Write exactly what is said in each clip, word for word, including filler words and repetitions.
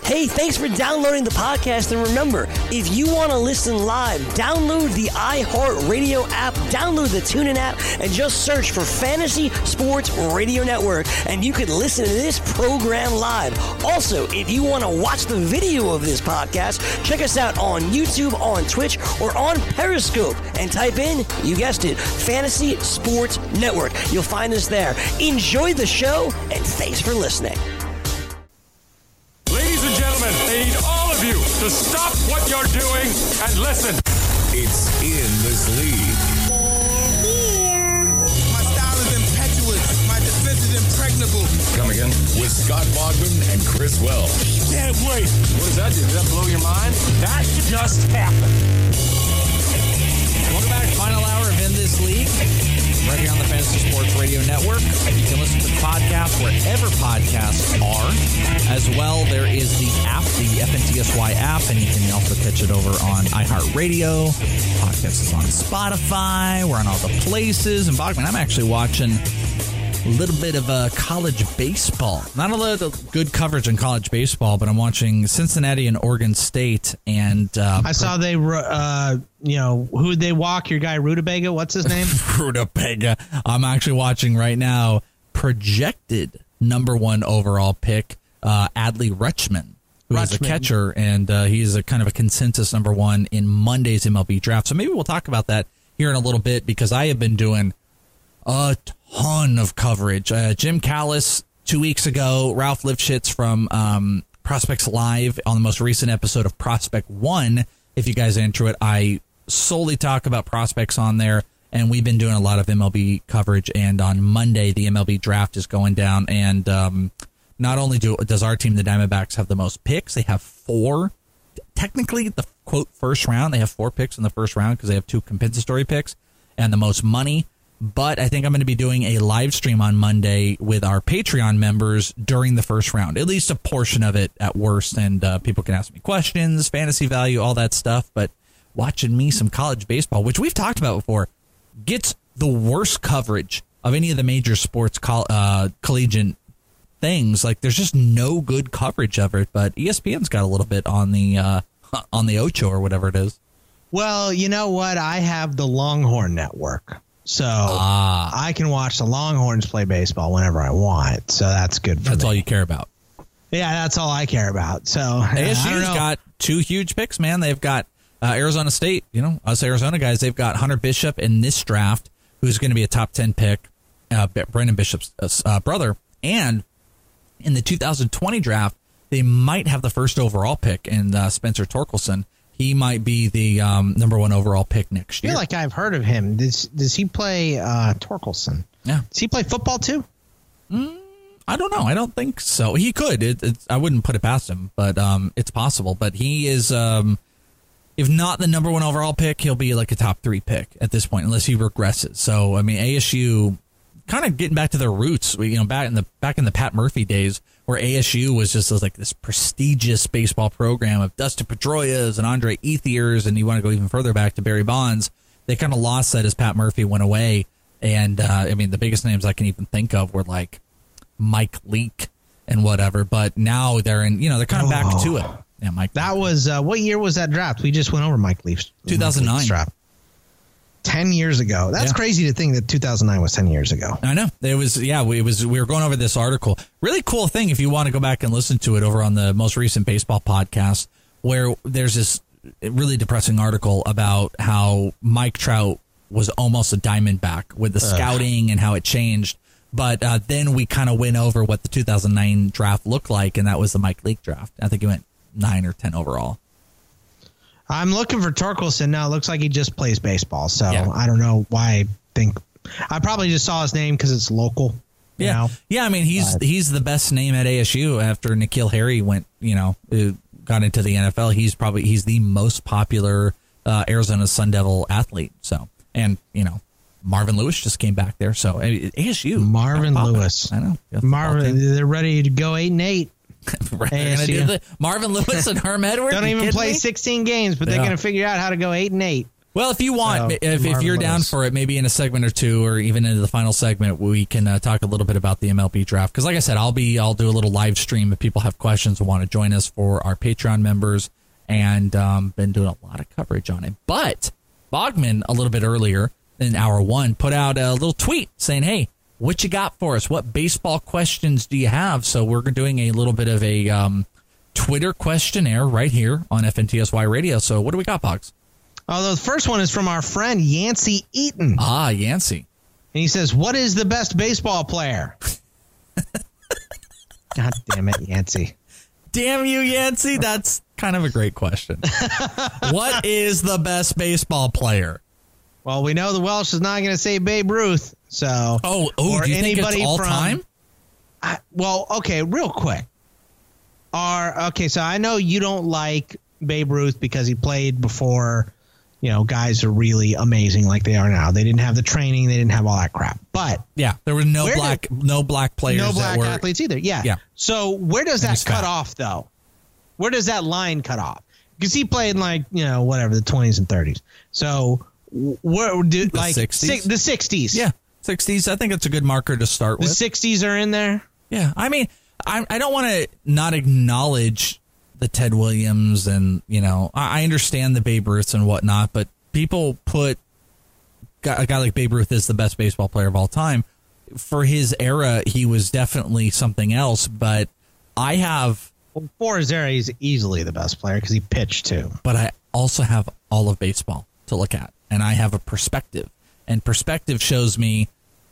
Hey, thanks for downloading the podcast. And remember, if you want to listen live, download the iHeartRadio app, download the TuneIn app, and just search for Fantasy Sports Radio Network, and you can listen to this program live. Also, if you want to watch the video of this podcast, check us out on YouTube, on Twitch, or on Periscope, and type in, you guessed it, Fantasy Sports Network. You'll find us there. Enjoy the show, and thanks for listening. Ladies and gentlemen, I need all of you to stop what you're doing and listen. It's In This League. My style is impetuous. My defense is impregnable. Come again? With Scott Bogman and Chris Wells. Can't wait. What does that do? Did that blow your mind? That just happened. Welcome back. Final hour of In This League. Right here on the Fantasy Sports Radio Network. You can listen to the podcast wherever podcasts are. As well, there is the app, the F N T S Y app, and you can also catch it over on iHeartRadio. Podcast is on Spotify. We're on all the places. And Bogman, I'm actually watching a little bit of uh, college baseball. Not a lot of good coverage in college baseball, but I'm watching Cincinnati and Oregon State. And uh, I saw they, uh, you know, who'd they walk? Your guy Rutabaga. What's his name? Rutabaga. I'm actually watching right now. Projected number one overall pick, uh, Adley Rutschman, who Rutschman. is a catcher, and uh, he's a kind of a consensus number one in Monday's M L B draft. So maybe we'll talk about that here in a little bit, because I have been doing a ton of coverage. Uh, Jim Callis two weeks ago, Ralph Lifshitz from um, Prospects Live on the most recent episode of Prospect One. If you guys are into it, I solely talk about prospects on there, and we've been doing a lot of M L B coverage. And on Monday, the M L B draft is going down, and um, not only do does our team, the Diamondbacks, have the most picks, they have four. Technically, the quote first round, they have four picks in the first round because they have two compensatory picks and the most money. But I think I'm going to be doing a live stream on Monday with our Patreon members during the first round, at least a portion of it at worst. And uh, people can ask me questions, fantasy value, all that stuff. But watching me some college baseball, which we've talked about before, gets the worst coverage of any of the major sports coll- uh, collegiate things. Like, there's just no good coverage of it. But E S P N's got a little bit on the uh, on the Ocho or whatever it is. Well, you know what? I have the Longhorn Network. So ah. I can watch the Longhorns play baseball whenever I want. So that's good for That's me. all you care about. Yeah, that's all I care about. So A S U's got two huge picks, man. They've got uh, Arizona State, you know, us Arizona guys. They've got Hunter Bishop in this draft, who's going to be a top ten pick, uh, Brandon Bishop's uh, brother. And in the two thousand twenty draft, they might have the first overall pick in uh, Spencer Torkelson. He might be the um, number one overall pick next year. I feel like I've heard of him. Does does he play uh, Torkelson? Yeah. Does he play football too? Mm, I don't know. I don't think so. He could. It, it, I wouldn't put it past him, but um, it's possible. But he is, um, if not the number one overall pick, he'll be like a top three pick at this point, unless he regresses. So, I mean, A S U kind of getting back to their roots. You know, back in the back in the Pat Murphy days, where A S U was just like this prestigious baseball program of Dustin Pedroias and Andre Ethiers, and you want to go even further back to Barry Bonds. They kind of lost that as Pat Murphy went away. And, uh, I mean, the biggest names I can even think of were like Mike Leake and whatever. But now they're in, you know, they're kind of back oh, to it. Yeah, Mike. That was, uh, what year was that draft? We just went over Mike Leaf's two thousand nine draft. ten years ago. That's yeah. crazy to think that two thousand nine was ten years ago. I know. It was, yeah, we, it was, we were going over this article. Really cool thing if you want to go back and listen to it over on the most recent baseball podcast, where there's this really depressing article about how Mike Trout was almost a Diamondback with the Ugh. scouting and how it changed. But uh, then we kind of went over what the two thousand nine draft looked like, and that was the Mike Leake draft. I think he went nine or ten overall. I'm looking for Torkelson now. It looks like he just plays baseball, so yeah. I don't know why I think I probably just saw his name because it's local. You yeah, know? yeah. I mean, he's but. he's the best name at A S U after N'Keal Harry went. You know, got into the N F L. He's probably he's the most popular uh, Arizona Sun Devil athlete. So, and you know, Marvin Lewis just came back there. So A S U, Marvin Lewis, I know. Marvin, they're ready to go eight and eight. Right, gonna do the Marvin Lewis and Herm Edwards. Don't even play me? sixteen games, but yeah. they're going to figure out how to go eight and eight. Well, if you want, So, if, if you're down marvelous. for it, maybe in a segment or two, or even into the final segment, we can uh, talk a little bit about the M L B draft. Because, like I said, I'll be I'll do a little live stream if people have questions and want to join us for our Patreon members, and um, been doing a lot of coverage on it. But Bogman, a little bit earlier in hour one, put out a little tweet saying, "Hey, what you got for us? What baseball questions do you have?" So we're doing a little bit of a um, Twitter questionnaire right here on F N T S Y Radio. So what do we got, Boggs? Although the first one is from our friend Yancey Eaton. Ah, Yancey. And he says, what is the best baseball player? God damn it, Yancey. Damn you, Yancey. That's kind of a great question. What is the best baseball player? Well, we know the Welsh is not going to say Babe Ruth. So, Oh, oh or do you think it's anybody all from- time? I, well, okay, real quick. Are okay, so I know you don't like Babe Ruth because he played before, you know, guys are really amazing like they are now. They didn't have the training, they didn't have all that crap. But Yeah, there were no Where black did- no black players no that black were athletes either. Yeah. Yeah. So where does And that he's cut fat. off though? Where does that line cut off? Because he played in like, you know, whatever, the twenties and thirties. So wh- where do The like sixties? si- the sixties. Yeah, sixties. I think it's a good marker to start The with. sixties are in there. Yeah, I mean, I I don't want to not acknowledge the Ted Williams, and you know, I, I understand the Babe Ruths and whatnot, but people put a guy like Babe Ruth as the best baseball player of all time. For his era, he was definitely something else. But I have, Well, for his era, he's easily the best player because he pitched too. but I also have all of baseball to look at, and I have a perspective, and perspective shows me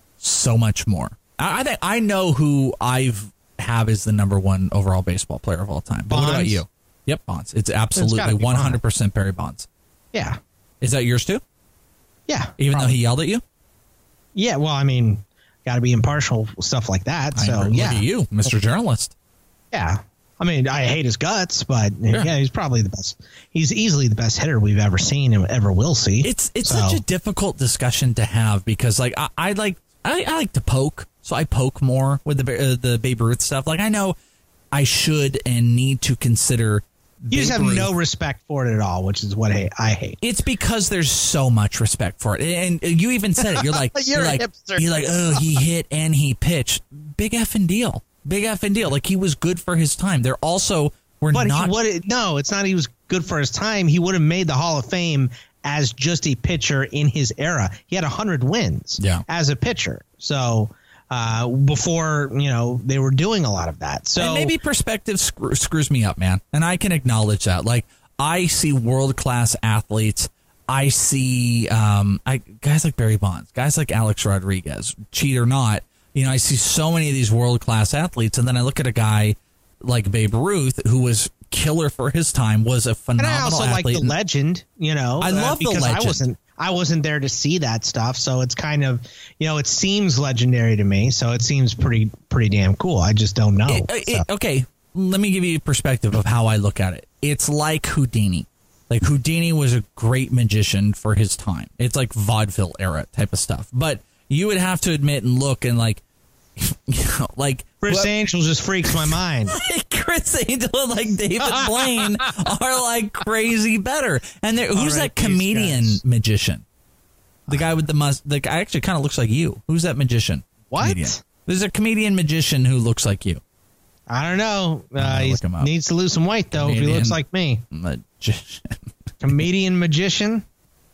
so much more. I, I think I know who I've have as the number one overall baseball player of all time. But what about Bonds? you? Yep, Bonds. It's gotta absolutely be one hundred percent Barry Bonds. Yeah. Is that yours too? Yeah. Even probably. though he yelled at you? Yeah, well, I mean, got to be impartial with stuff like that. So, I know. yeah. Look at you, Mister Journalist. Yeah. I mean, I hate his guts, but Yeah. yeah, he's probably the best. He's easily the best hitter we've ever seen and ever will see. It's it's So- such a difficult discussion to have because like I, I like I, I like to poke, so I poke more with the Ba- uh, the Babe Ruth stuff. Like I know I should and need to consider. You just Babe have Ruth. no respect for it at all, which is what I, I hate. It's because there's so much respect for it, and you even said it. You're like, You're you're, a like, hipster. you're like, oh, he hit and he pitched. Big effing deal. Big effing deal. Like he was good for his time. They're also were But not. he would no, it's not he was good for his time. He would have made the Hall of Fame as just a pitcher in his era. He had one hundred wins Yeah. as a pitcher. So uh, before, you know, they were doing a lot of that. So and maybe perspective screw, screws me up, man. And I can acknowledge that. Like I see world class athletes. I see um, I, guys like Barry Bonds, guys like Alex Rodriguez, cheat or not. You know, I see so many of these world class athletes, and then I look at a guy like Babe Ruth, who was killer for his time, was a and phenomenal I also like athlete. the legend, you know. I love the because legend. I wasn't I wasn't there to see that stuff, so it's kind of, you know, it seems legendary to me, so it seems pretty pretty damn cool. I just don't know. It- it- So. okay, let me give you a perspective of how I look at it. It's like Houdini. Like Houdini was a great magician for his time. It's like vaudeville era type of stuff. But you would have to admit and look and like, you know, like Chris well, Angel just freaks my mind. Chris Angel and like David Blaine are like crazy better. And there, who's right, that these comedian guys. magician? The guy with the must. The guy actually kind of looks like you. Who's that magician? What? Comedian. There's a comedian magician who looks like you. I don't know. Uh, gonna he look him up. needs to lose some weight though. If he Comedian. looks like me, Magician. comedian magician.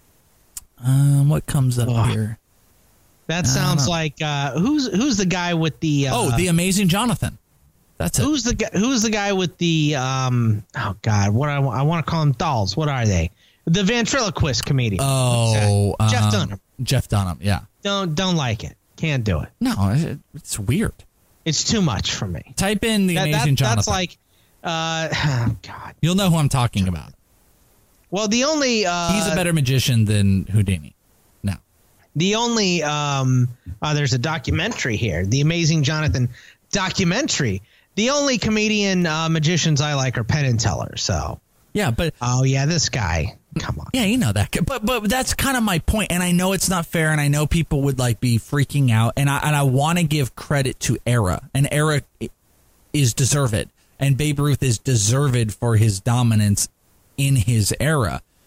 Um, what comes up Ugh. here? That I don't sounds know. like uh, who's who's the guy with the uh, Oh, the Amazing Jonathan. That's it. who's the guy, who's the guy with the um oh god what I, I want to call them dolls. What are they? The ventriloquist comedian. Oh, Jeff um, Dunham. Jeff Dunham. Yeah. Don't don't like it. Can't do it. No, it- it's weird. It's too much for me. Type in the That, Amazing that, Jonathan. that's like uh oh god. You'll know who I'm talking about. Well, the only uh, He's a better magician than Houdini. No. The only um, uh, there's a documentary here, the Amazing Jonathan documentary. The only comedian uh, magicians I like are Penn and Teller. So, Yeah, but oh yeah, this guy. Come on. yeah, you know that. But but that's kind of my point, and I know it's not fair, and I know people would like be freaking out, and I and I want to give credit to Era, and Era is deserved, and Babe Ruth is deserved for his dominance in his era.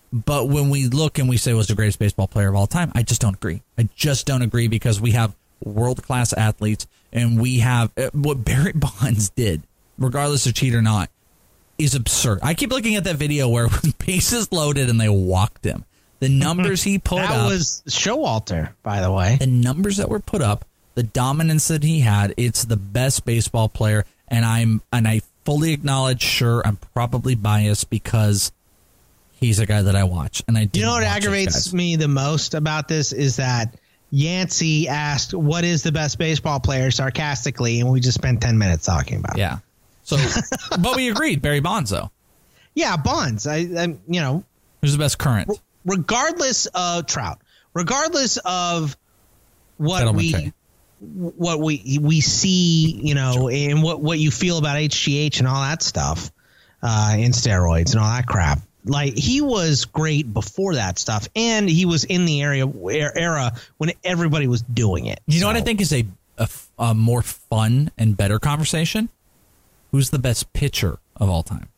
But when we look and we say was the greatest baseball player of all time, I just don't agree. I just don't agree because we have world-class athletes and we have uh, what Barry Bonds did, regardless of cheat or not, is absurd. I keep looking at that video where bases loaded and they walked him. The numbers he put that up. That was Showalter, by the way. The numbers that were put up, the dominance that he had, it's the best baseball player. And I'm and I fully acknowledge, sure, I'm probably biased because he's a guy that I watch. And I You know what aggravates me the most about this is that Yancey asked, what is the best baseball player, sarcastically, and we just spent ten minutes talking about it. Yeah. So, but we agreed, Barry Bonds, though. Yeah, Bonds. I, I you know. Who's the best current? Regardless of Trout, regardless of what Settlement we K. what we we see, you know, sure. and what, what you feel about H G H and all that stuff, uh, and steroids and all that crap. Like, he was great before that stuff, and he was in the area era when everybody was doing it. You so. know what I think is a, a, a more fun and better conversation? Who's the best pitcher of all time?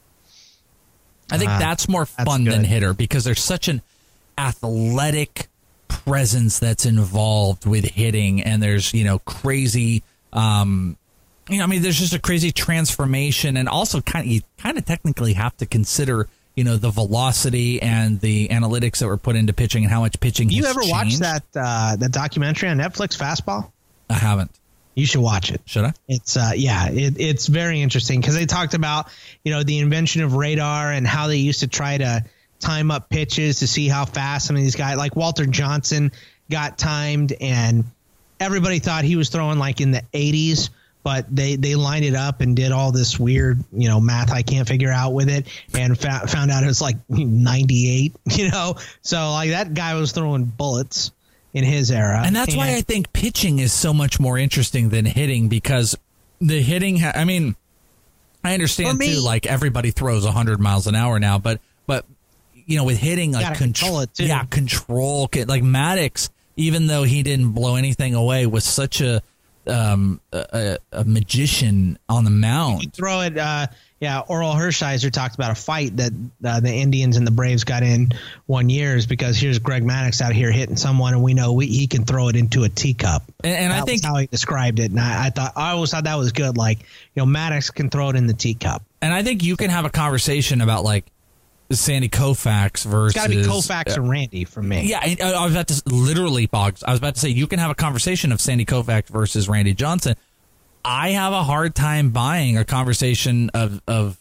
I think uh, that's more fun that's than hitter because there's such an athletic presence that's involved with hitting, and there's, you know, crazy, um, you know, I mean, there's just a crazy transformation, and also kind of you kind of technically have to consider, you know, the velocity and the analytics that were put into pitching and how much pitching. You has ever changed. watched that uh, that documentary on Netflix, Fastball? I haven't. You should watch it. Should I? It's uh, yeah, it, it's very interesting because they talked about, you know, the invention of radar and how they used to try to time up pitches to see how fast some of these guys, like Walter Johnson, got timed, and everybody thought he was throwing like in the eighties, but they, they lined it up and did all this weird, you know, math I can't figure out with it, and fa- found out it was like ninety-eight, you know, so like that guy was throwing bullets in his era. And that's and, why I think pitching is so much more interesting than hitting, because the hitting, ha- I mean, I understand me, too, like everybody throws one hundred miles an hour now, but, but you know, with hitting, like contr- control it too. Yeah, control, like Maddox, even though he didn't blow anything away, was such a, um, a, a magician on the mound. You throw it, uh, yeah, Oral Hershiser talked about a fight that uh, the Indians and the Braves got in one year is because here's Greg Maddux out here hitting someone, and we know we, he can throw it into a teacup. And, and that I think was how he described it, and I, I thought I always thought that was good. Like, you know, Maddux can throw it in the teacup. And I think you can have a conversation about like Sandy Koufax versus. It's got to be Koufax uh, or Randy for me. Yeah, I, I was about to literally Boggs. I was about to say you can have a conversation of Sandy Koufax versus Randy Johnson. I have a hard time buying a conversation of, of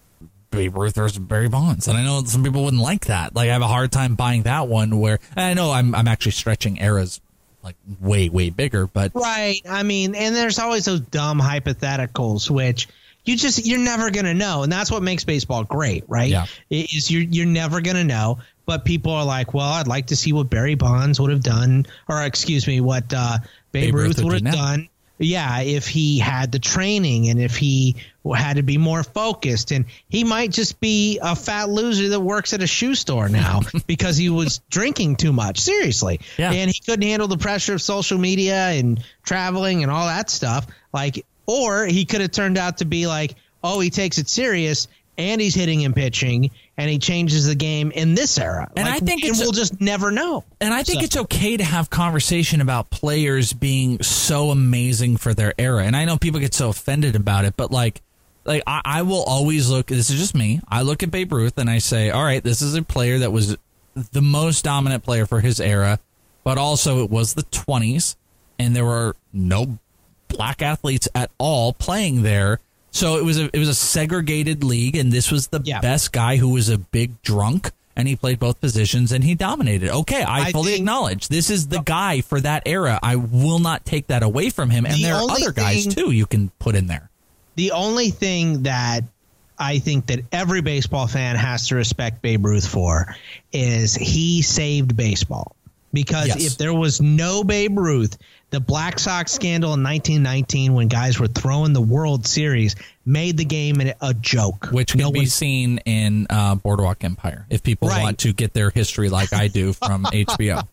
Babe Ruth versus Barry Bonds. And I know some people wouldn't like that. Like, I have a hard time buying that one where, and I know I'm I'm actually stretching eras like way, way bigger, but. Right. I mean, and there's always those dumb hypotheticals, which you just, you're never going to know. And that's what makes baseball great, right? Yeah. Is you're, you're never going to know. But people are like, well, I'd like to see what Barry Bonds would have done, or excuse me, what uh, Babe, Babe Ruth would have done. Yeah, if he had the training and if he had to be more focused, and he might just be a fat loser that works at a shoe store now because he was drinking too much. Seriously. Yeah. And he couldn't handle the pressure of social media and traveling and all that stuff. Like, or he could have turned out to be like, oh, he takes it serious and he's hitting and pitching, and he changes the game in this era. And like, I think and it's we'll just never know. And I think so. it's okay to have conversation about players being so amazing for their era. And I know people get so offended about it, but like, like I, I will always look. This is just me. I look at Babe Ruth and I say, all right, this is a player that was the most dominant player for his era, but also it was the twenties, and there were no black athletes at all playing there. So it was a it was a segregated league, and this was the yeah. best guy who was a big drunk, and he played both positions, and he dominated. Okay, I, I fully think, acknowledge this is the guy for that era. I will not take that away from him, and the there are other thing, guys too you can put in there. The only thing that I think that every baseball fan has to respect Babe Ruth for is he saved baseball. Because yes. if there was no Babe Ruth, the Black Sox scandal in nineteen nineteen, when guys were throwing the World Series, made the game a joke. Which can no be one, seen in uh, Boardwalk Empire, if people right. want to get their history like I do from H B O.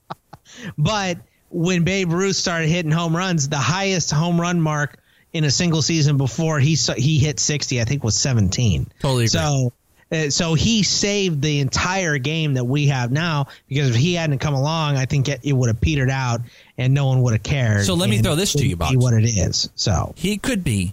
But when Babe Ruth started hitting home runs, the highest home run mark in a single season before he he hit sixty, I think, was seventeen. Totally agree. So Uh, so he saved the entire game that we have now, because if he hadn't come along, I think it, it would have petered out and no one would have cared. So let me throw this to you, Bob. What it is. So he could be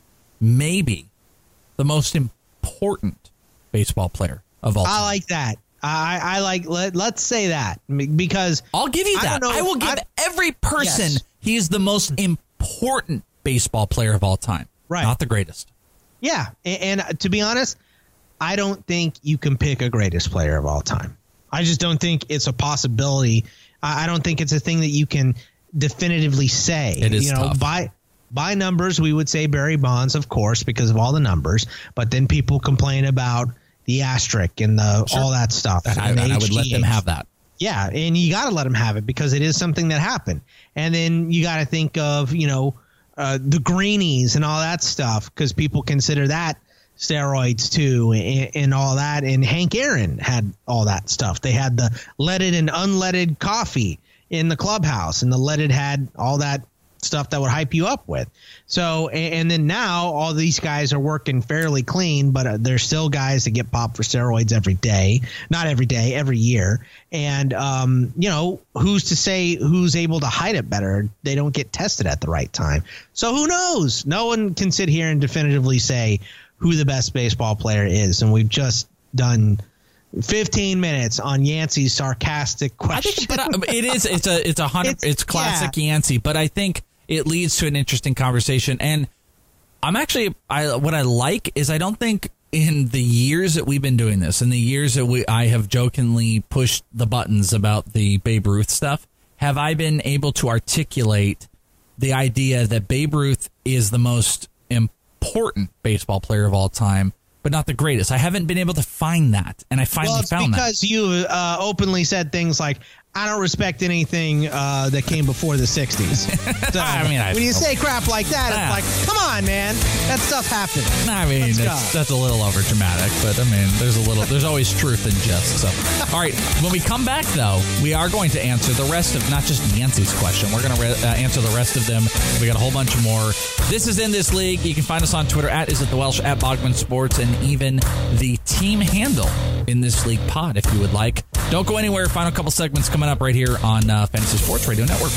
maybe the most important baseball player of all time. I like that. I, I like, let, let's say that, because I'll give you that. I, I will give I, every person yes. he's the most important baseball player of all time. Right. Not the greatest. Yeah. And, and to be honest, I don't think you can pick a greatest player of all time. I just don't think it's a possibility. I don't think it's a thing that you can definitively say. It is you know, tough. by by numbers, we would say Barry Bonds, of course, because of all the numbers. But then people complain about the asterisk and the sure. all that stuff. And, and, and I would let them have that. Yeah, and you got to let them have it because it is something that happened. And then you got to think of, you know, uh, the greenies and all that stuff, because people consider that steroids too, and, and all that. And Hank Aaron had all that stuff. They had the leaded and unleaded coffee in the clubhouse, and the leaded had all that stuff that would hype you up with. So, and, and then now all these guys are working fairly clean, but uh, there's still guys that get popped for steroids every day, not every day, every year. And, um, you know, who's to say who's able to hide it better? They don't get tested at the right time. So who knows? No one can sit here and definitively say who the best baseball player is. And we've just done fifteen minutes on Yancey's sarcastic question. I think, but I, it is, it's a, it's a hundred, it's, it's classic yeah. Yancey, but I think it leads to an interesting conversation. And I'm actually, I, what I like is I don't think in the years that we've been doing this, in the years that we, I have jokingly pushed the buttons about the Babe Ruth stuff, have I been able to articulate the idea that Babe Ruth is the most important baseball player of all time, but not the greatest. I haven't been able to find that, and I finally well, it's found because that. Because you uh, openly said things like, I don't respect anything uh, that came before the sixties. So I mean, I when you say crap like that, yeah. it's like, come on, man. That stuff happened. I mean, that's, that's a little over dramatic, but I mean, there's a little, there's always truth in jest. So, all right, when we come back, though, we are going to answer the rest of, not just Nancy's question, we're going to re- uh, answer the rest of them. We got a whole bunch more. This is In This League. You can find us on Twitter at Is It The Welsh, at Bogman Sports, and even the team handle In This League Pod, if you would like. Don't go anywhere. Final couple segments coming up right here on uh, Fantasy Sports Radio Network.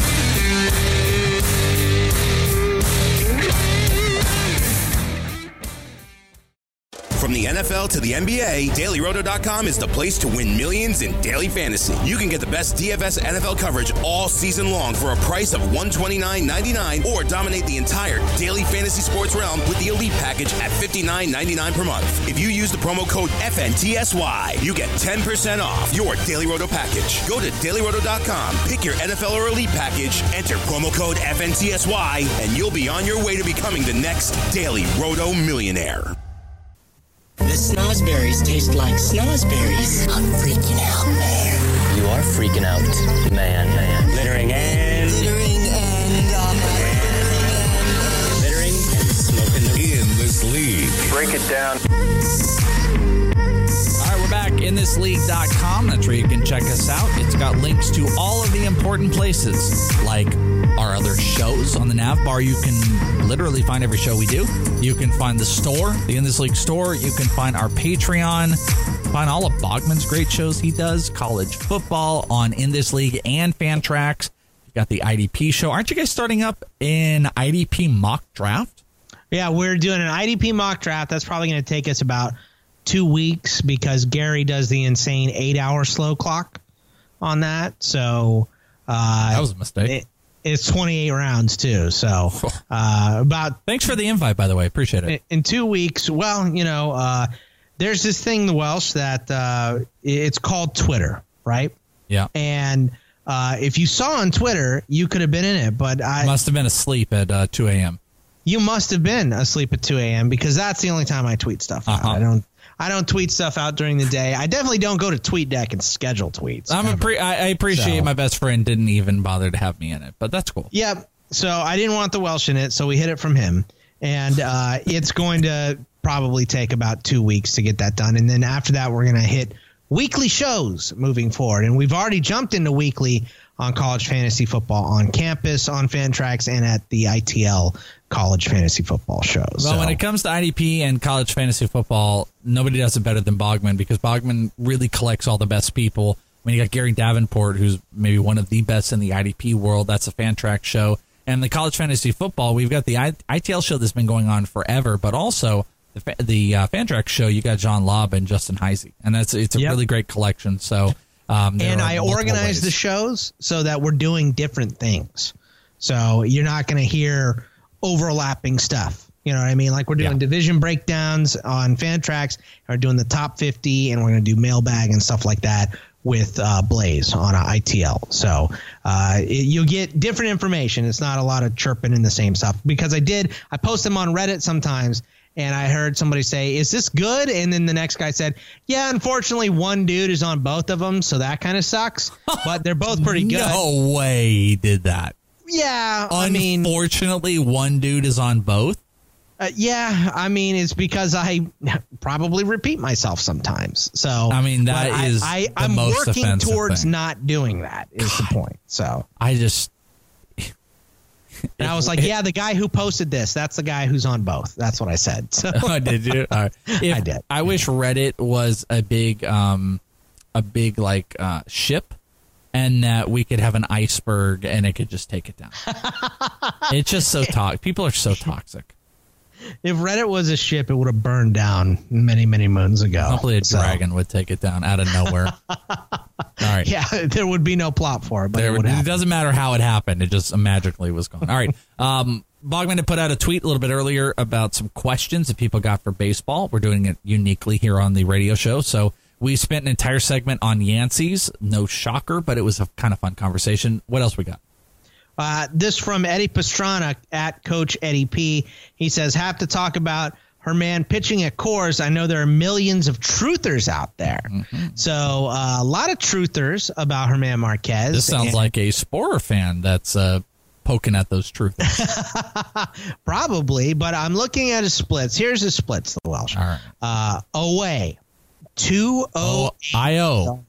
From the N F L to the N B A, Daily Roto dot com is the place to win millions in daily fantasy. You can get the best D F S N F L coverage all season long for a price of one hundred twenty-nine ninety-nine, or dominate the entire daily fantasy sports realm with the Elite package at fifty-nine ninety-nine per month. If you use the promo code F N T S Y, you get ten percent off your Daily Roto package. Go to Daily Roto dot com, pick your N F L or Elite package, enter promo code F N T S Y, and you'll be on your way to becoming the next Daily Roto millionaire. The snozberries taste like snozberries. I'm freaking out, man. You are freaking out, man. man. Littering and... Littering and... Um, and littering and smoking the... In This League. Break it down. All right, we're back. In This League dot com. That's where you can check us out. It's got links to all of the important places, like our other shows on the Nav Bar. You can literally find every show we do. You can find the store, the In This League store. You can find our Patreon. Find all of Bogman's great shows he does. College football on In This League and Fantrax. You got the I D P show. Aren't you guys starting up an I D P mock draft? Yeah, we're doing an I D P mock draft. That's probably going to take us about two weeks because Gary does the insane eight-hour slow clock on that. So uh, that was a mistake. It, it's twenty-eight rounds too. So uh, about thanks for the invite, by the way. Appreciate it. In, in two weeks, well, you know, uh, there's this thing, the Welsh, that uh, it's called Twitter, right? Yeah. And uh, if you saw on Twitter, you could have been in it, but I must have been asleep at uh, two a.m. You must have been asleep at two a.m. because that's the only time I tweet stuff out. Uh-huh. I don't. I don't tweet stuff out during the day. I definitely don't go to TweetDeck and schedule tweets. I'm a pre- I, I appreciate so. My best friend didn't even bother to have me in it, but that's cool. Yeah. So I didn't want the Welsh in it, so we hid it from him. And uh, it's going to probably take about two weeks to get that done. And then after that, we're going to hit weekly shows moving forward. And we've already jumped into weekly on college fantasy football on campus, on Fantrax, and at the I T L college fantasy football shows. Well, so. when it comes to I D P and college fantasy football, nobody does it better than Bogman, because Bogman really collects all the best people. I mean, you got Gary Davenport, who's maybe one of the best in the I D P world. That's a Fantrax show. And the college fantasy football, we've got the I T L show that's been going on forever, but also the, the uh, Fantrax show, you got John Lobb and Justin Heisey. And that's it's a yep. really great collection. So, um, and I organize ways. the shows so that we're doing different things. So you're not going to hear overlapping stuff. You know what I mean? Like we're doing yeah. division breakdowns on Fantrax, we're doing the top fifty, and we're going to do mailbag and stuff like that with uh, Blaze on I T L. So uh, it, you'll get different information. It's not a lot of chirping in the same stuff, because I did, I post them on Reddit sometimes, and I heard somebody say, is this good? And then the next guy said, yeah, unfortunately, one dude is on both of them, so that kind of sucks, but they're both pretty good. No way he did that. Yeah, I mean, unfortunately, one dude is on both. Uh, yeah, I mean, it's because I probably repeat myself sometimes. So I mean, that I, is I, the I'm most working towards thing. not doing that. Is God, the point? So I just. And I was like, yeah, the guy who posted this, that's the guy who's on both. That's what I said. So. Oh, did you? All right. If, I did. I wish Reddit was a big, um, a big like uh, ship, and that we could have an iceberg and it could just take it down. It's just so toxic. People are so toxic. If Reddit was a ship, it would have burned down many, many moons ago. Hopefully a so. dragon would take it down out of nowhere. All right. Yeah, there would be no plot for it, but there, it, would it doesn't matter how it happened. It just magically was gone. All right. Um, Bogman had put out a tweet a little bit earlier about some questions that people got for baseball. We're doing it uniquely here on the radio show. So we spent an entire segment on Yancey's. No shocker, but it was a kind of fun conversation. What else we got? Uh, this from Eddie Pastrana at Coach Eddie P. He says, have to talk about her man pitching at Coors. I know there are millions of truthers out there. Mm-hmm. So uh, a lot of truthers about Germán Marquez. This sounds and- like a Sporer fan that's uh, poking at those truthers. Probably, but I'm looking at his splits. Here's his splits, the Welsh. All right. Uh, away, two oh eight. I O.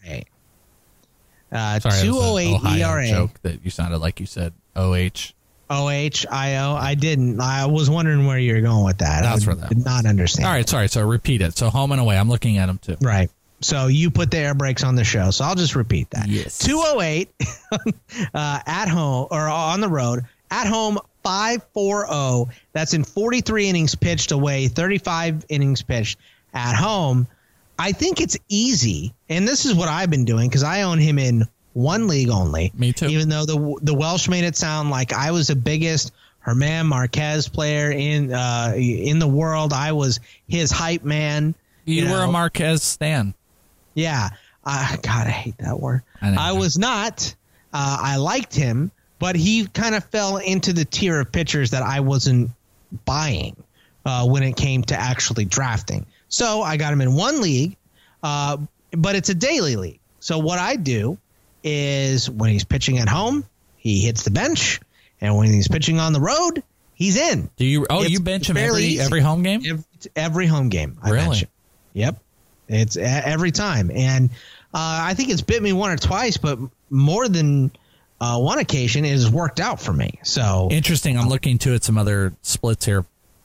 Uh, Sorry, two oh eight Ohio E R A. Joke that you sounded like you said O H. O H I O. I didn't. I was wondering where you were going with that. That's I where that did not understand. All right, sorry. So repeat it. So home and away. I'm looking at them too. Right. So you put the air brakes on the show. So I'll just repeat that. Yes. two oh eight uh, at home or on the road. At home, five four oh. That's in forty-three innings pitched away, thirty-five innings pitched at home. I think it's easy, and this is what I've been doing because I own him in one league only. Me too. Even though the the Welsh made it sound like I was the biggest Germán Marquez player in uh, in the world. I was his hype man. You, you were know. a Marquez stan. Yeah. Uh, God, I hate that word. I, I was not. Uh, I liked him, but he kind of fell into the tier of pitchers that I wasn't buying uh, when it came to actually drafting. So I got him in one league, uh, but it's a daily league. So what I do is when he's pitching at home, he hits the bench, and when he's pitching on the road, he's in. Do you? Oh, it's you bench him every easy. every home game? Every, every home game. I really? Bench him. Yep. It's every time, and uh, I think it's bit me one or twice, but more than uh, one occasion, it has worked out for me. So interesting. I'm looking to at some other splits here.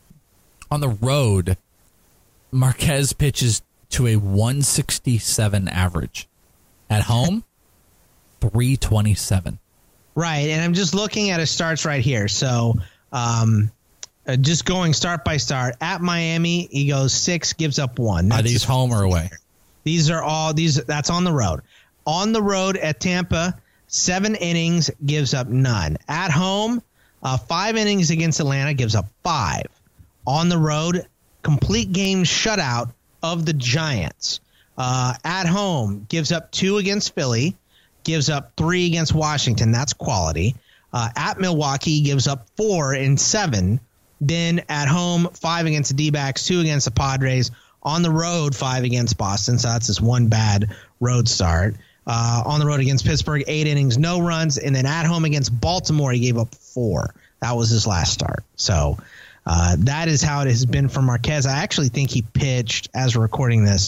On the road, Marquez pitches to a one sixty-seven average. At home, three twenty-seven. Right, and I'm just looking at his starts right here. So um, uh, just going start by start. At Miami, he goes six, gives up one. That's are these home or away? These are all these. That's on the road. On the road at Tampa, seven innings, gives up none. At home, uh, five innings against Atlanta, gives up five. On the road, complete game shutout of the Giants. Uh, at home, gives up two against Philly, gives up three against Washington. That's quality. Uh, at Milwaukee, gives up four in seven. Then at home, five against the D-backs, two against the Padres. On the road, five against Boston. So that's just one bad road start. Uh, on the road against Pittsburgh, eight innings, no runs. And then at home against Baltimore, he gave up four. That was his last start. So uh, that is how it has been for Marquez. I actually think he pitched, as we're recording this,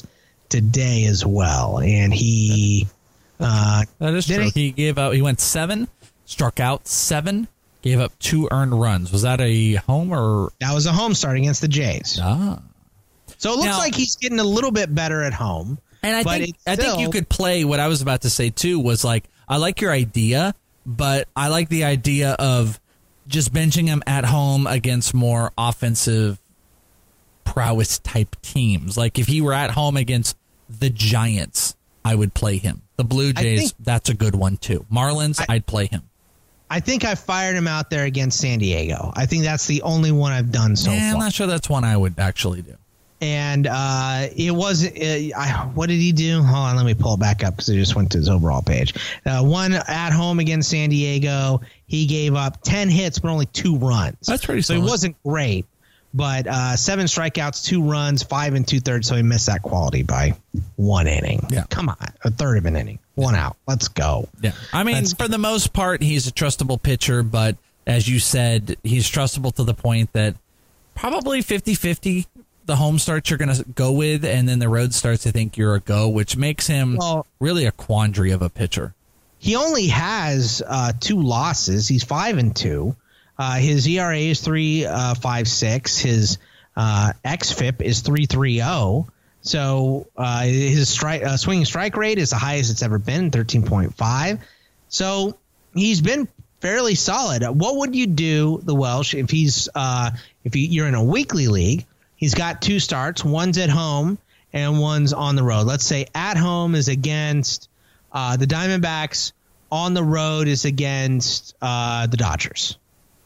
today as well, and he uh, that is true. He? he gave out. He went seven, struck out seven, gave up two earned runs. Was that a home or that was a home start against the Jays? Ah, so it looks now, like he's getting a little bit better at home. And I but think still, I think you could play. What I was about to say too was like I like your idea, but I like the idea of just benching him at home against more offensive prowess type teams. Like if he were at home against the Giants, I would play him. The Blue Jays, think, that's a good one too. Marlins, I, I'd play him. I think I fired him out there against San Diego. I think that's the only one I've done so yeah, far. I'm not sure that's one I would actually do. And uh, it was, uh, I, what did he do? Hold on, let me pull it back up because I just went to his overall page. Uh, one at home against San Diego, he gave up ten hits but only two runs. That's pretty So solid. it wasn't great, but uh, seven strikeouts, two runs, five and two thirds. So he missed that quality by one inning. Yeah. Come on, a third of an inning, one out. Let's go. Yeah, I mean, Let's for the most part, he's a trustable pitcher, but as you said, he's trustable to the point that probably fifty-fifty. The home starts you're going to go with, and then the road starts I think you're a go, which makes him well, really a quandary of a pitcher. He only has uh, two losses. He's five and two. Uh, his E R A is three uh, five six. His uh, X F I P is three three zero. So uh, his strike uh, swinging strike rate is the highest it's ever been, thirteen point five. So he's been fairly solid. What would you do, the Welsh, if he's uh, if he, you're in a weekly league? He's got two starts. One's at home and one's on the road. Let's say at home is against uh, the Diamondbacks. On the road is against uh, the Dodgers.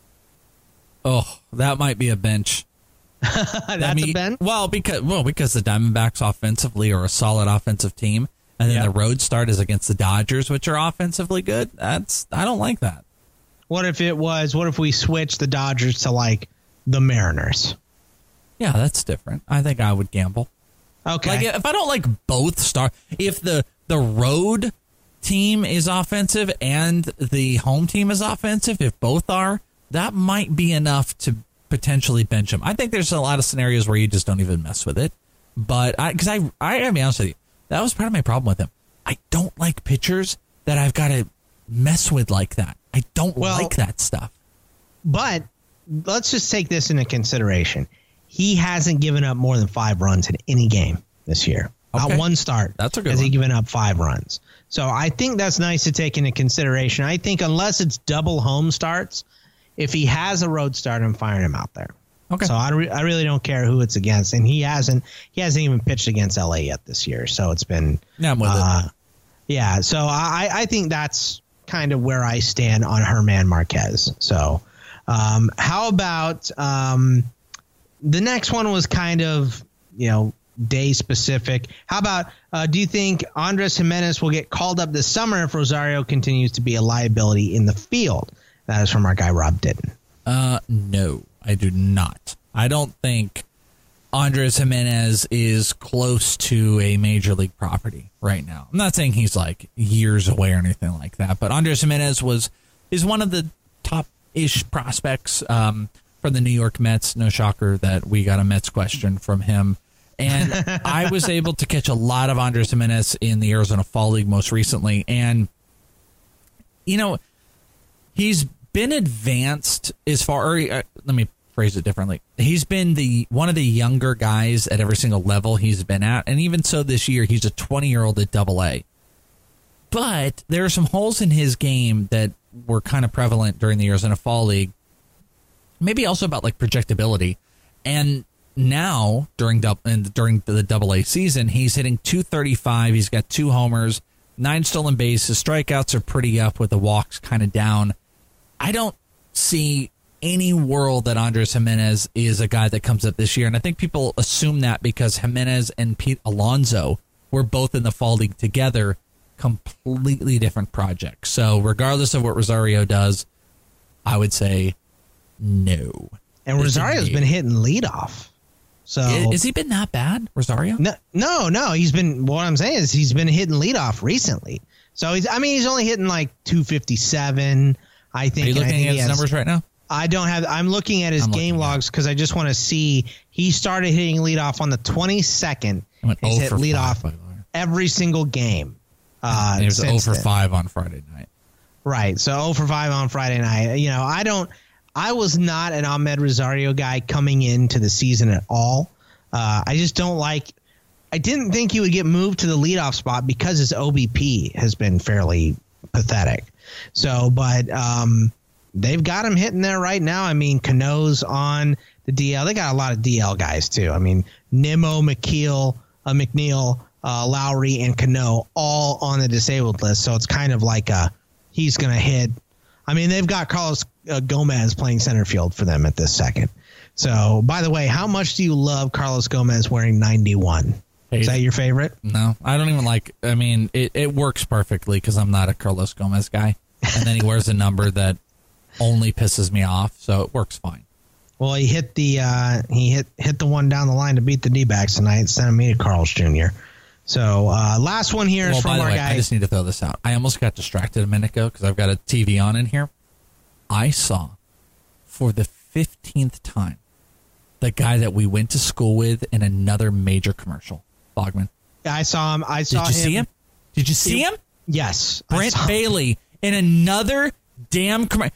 Oh, that might be a bench. That's I mean, a bench? Well, because well because the Diamondbacks offensively are a solid offensive team, and then yep. the road start is against the Dodgers, which are offensively good. That's I don't like that. What if it was? What if we switched the Dodgers to like the Mariners? Yeah, that's different. I think I would gamble. Okay. Like if I don't like both star, if the the road team is offensive and the home team is offensive, if both are, that might be enough to potentially bench him. I think there's a lot of scenarios where you just don't even mess with it. But I, because I, I gotta be honest with you, that was part of my problem with him. I don't like pitchers that I've got to mess with like that. I don't well, like that stuff. But let's just take this into consideration. He hasn't given up more than five runs in any game this year. Okay. Not one start. That's a good has one. he given up five runs. So I think that's nice to take into consideration. I think unless it's double home starts, if he has a road start, I'm firing him out there. Okay. So I, re- I really don't care who it's against, and he hasn't he hasn't even pitched against L A yet this year. So it's been yeah, I'm with uh, it. yeah. So I I think that's kind of where I stand on German Marquez. So um, how about um, the next one was kind of you know day specific. How about uh, do you think Andres Gimenez will get called up this summer if Rosario continues to be a liability in the field? That is from our guy Rob Ditton. Uh, no, I do not. I don't think Andres Gimenez is close to a major league property right now. I'm not saying he's like years away or anything like that, but Andres Gimenez was is one of the top-ish prospects um, for the New York Mets. No shocker that we got a Mets question from him. And I was able to catch a lot of Andres Gimenez in the Arizona Fall League most recently. And, you know, he's been advanced as far, or, uh, let me phrase it differently. He's been the one of the younger guys at every single level he's been at. And even so this year, he's a twenty-year-old at double A. But there are some holes in his game that were kind of prevalent during the Arizona Fall League. Maybe also about like projectability. And now during during the double A season, he's hitting two thirty-five. He's got two homers, nine stolen bases. Strikeouts are pretty up with the walks kind of down. I don't see any world that Andres Gimenez is a guy that comes up this year. And I think people assume that because Gimenez and Pete Alonso were both in the Fall League together, completely different projects. So regardless of what Rosario does, I would say no. And Rosario's been hitting leadoff. So has he been that bad, Rosario? No, no, no. He's been. What I'm saying is he's been hitting leadoff recently. So he's. I mean, he's only hitting like two fifty-seven. I think. Are you looking think at his has, numbers right now? I don't have. I'm looking at his I'm game logs because I just want to see. He started hitting leadoff on the twenty-second. He's hit leadoff every single game. Uh, he was zero for then. five on Friday night. Right. So zero for five on Friday night. You know, I don't. I was not an Ahmed Rosario guy coming into the season at all. Uh, I just don't like. I didn't think he would get moved to the leadoff spot because his O B P has been fairly pathetic. So, but. Um, They've got him hitting there right now. I mean, Cano's on the D L. They got a lot of D L guys, too. I mean, Nimmo, McKeel, uh, McNeil, uh, Lowry, and Cano all on the disabled list. So it's kind of like a, he's going to hit. I mean, they've got Carlos uh, Gomez playing center field for them at this second. So, by the way, how much do you love Carlos Gomez wearing ninety-one? Is that your favorite? No, I don't even like. I mean, it, it works perfectly because I'm not a Carlos Gomez guy. And then he wears a number that only pisses me off, so it works fine. Well, he hit the uh, he hit hit the one down the line to beat the D-backs tonight, sending me to Carl's Junior So uh, last one here well, is from by the our way, guy. I just need to throw this out. I almost got distracted a minute ago because I've got a T V on in here. I saw for the fifteenth time the guy that we went to school with in another major commercial. Bogman. I saw him. I saw Did you him. see him? Did you see him? Yes. Brent Bailey in another damn commercial.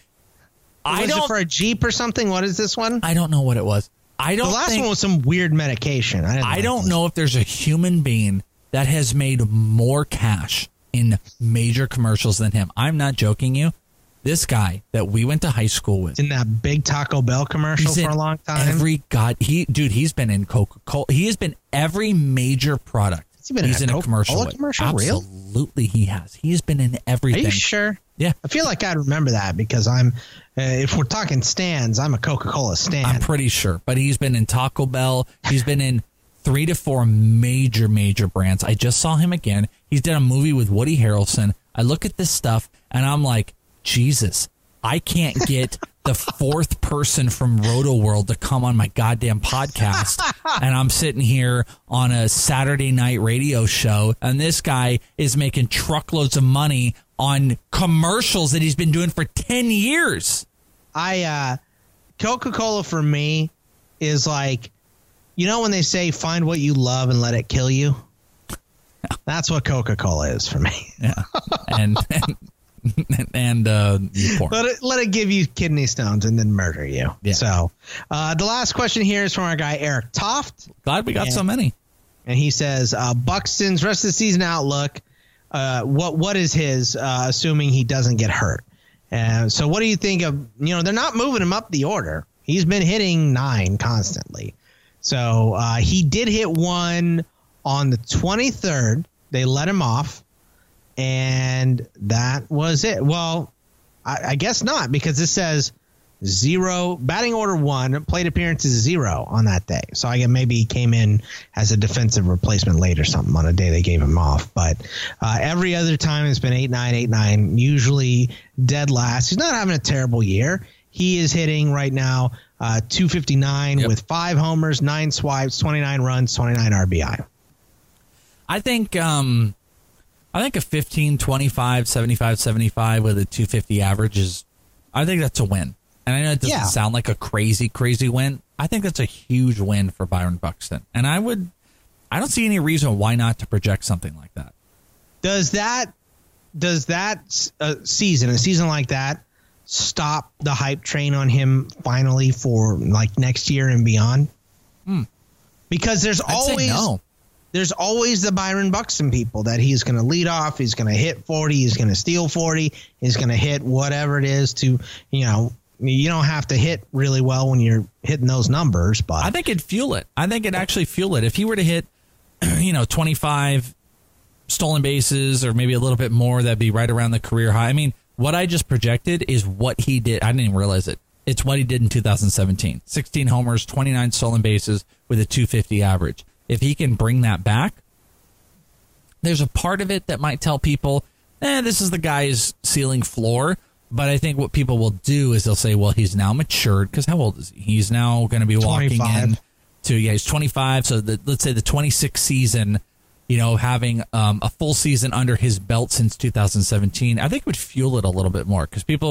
I was don't it for a Jeep or something. What is this one? I don't know what it was. I don't. The last think, one was some weird medication. I, I like don't that. know if there's a human being that has made more cash in major commercials than him. I'm not joking you. This guy that we went to high school with, in that big Taco Bell commercial he's for a long time. Every god, he dude, he's been in Coca-Cola. He has been every major product. Has he been he's in a, in a commercial. Coca-Cola commercial? Absolutely, real? He has. He has been in everything. Are you sure? Yeah, I feel like I remember that because I'm. Uh, if we're talking stands, I'm a Coca-Cola stand. I'm pretty sure, but he's been in Taco Bell. He's been in three to four major, major brands. I just saw him again. He's done a movie with Woody Harrelson. I look at this stuff and I'm like, Jesus, I can't get the fourth person from Roto World to come on my goddamn podcast. And I'm sitting here on a Saturday night radio show, and this guy is making truckloads of money on commercials that he's been doing for ten years. I, uh, Coca-Cola for me is like, you know, when they say find what you love and let it kill you. That's what Coca-Cola is for me. Yeah. And, and and uh, let it let it give you kidney stones and then murder you. Yeah. So uh, the last question here is from our guy Eric Toft. Glad we got and, so many. And he says uh, Buxton's rest of the season outlook. Uh, what what is his? Uh, assuming he doesn't get hurt. Uh, so what do you think of? You know, they're not moving him up the order. He's been hitting nine constantly. So uh, he did hit one on the twenty-third. They let him off. And that was it. Well, I, I guess not, because it says zero batting order one, plate appearances zero on that day. So I guess maybe he came in as a defensive replacement late or something on a day they gave him off. But uh, every other time it's been eight nine, eight nine, usually dead last. He's not having a terrible year. He is hitting right now uh, two fifty-nine yep. with five homers, nine swipes, twenty-nine runs, twenty-nine R B I. I think. Um I think a fifteen, twenty-five, seventy-five, seventy-five with a two fifty average is, I think that's a win. And I know it doesn't yeah. sound like a crazy, crazy win. I think that's a huge win for Byron Buxton. And I would, I don't see any reason why not to project something like that. Does that, does that uh, season, a season like that, stop the hype train on him finally for like next year and beyond? Hmm. Because there's I'd always, say no. There's always the Byron Buxton people that he's going to lead off. He's going to hit forty. He's going to steal forty. He's going to hit whatever it is to, you know, you don't have to hit really well when you're hitting those numbers. But I think it'd fuel it. I think it'd actually fuel it. If he were to hit, you know, twenty-five stolen bases or maybe a little bit more, that'd be right around the career high. I mean, what I just projected is what he did. I didn't even realize it. It's what he did in two thousand seventeen. sixteen homers, twenty-nine stolen bases with a two fifty average. If he can bring that back, there's a part of it that might tell people, eh, this is the guy's ceiling floor. But I think what people will do is they'll say, well, he's now matured. Because how old is he? He's now going to be walking twenty-five in to, yeah, he's twenty-five. So the, let's say the twenty-sixth season, you know, having um, a full season under his belt since two thousand seventeen, I think would fuel it a little bit more. Because people,